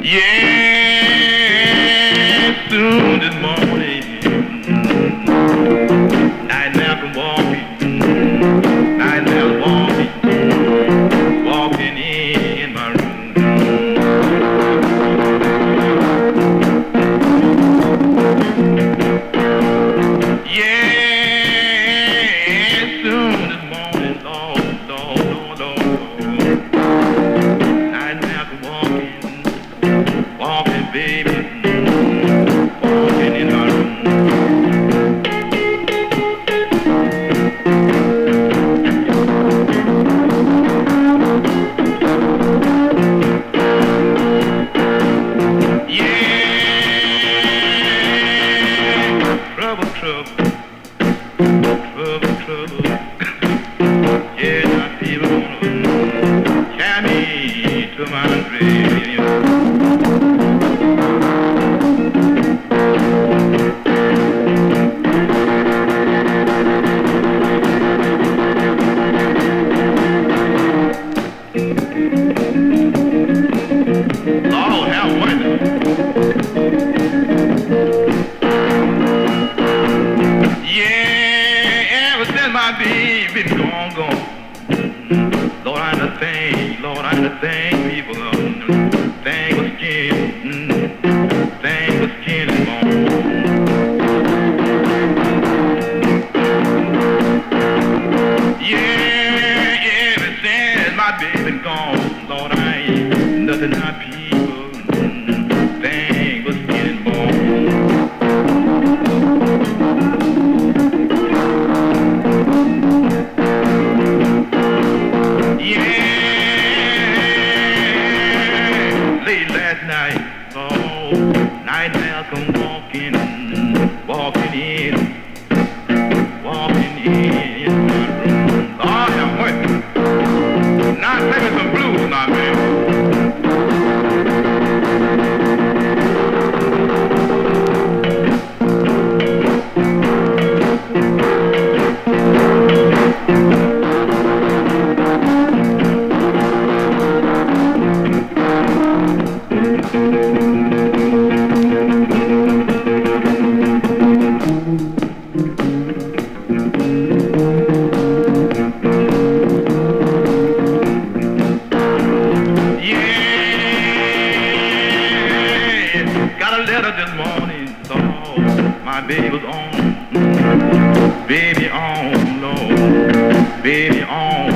Yeah, soon this morning, night after walking, night after walking in my room. Yeah, soon this morning, Lord, Lord, Lord, Lord, night after walking, baby, walking in my room. Yeah, trouble, trouble, trouble, trouble. Yeah, now people wanna carry me to my grave. Lord have mercy. Yeah, ever since my baby gone, Lord, I understand, Lord, I understand people, thing with skin, thing with skin and bone. Yeah, ever since my baby gone, Lord, I ain't nothing I people, thing with skin and bone. Yeah, late last night, oh, night Malcolm walking in my room. Lord have mercy. Now play me some blues, now, man. Yeah, got a letter this morning, Lord. My baby was on, baby on, Lord, baby on.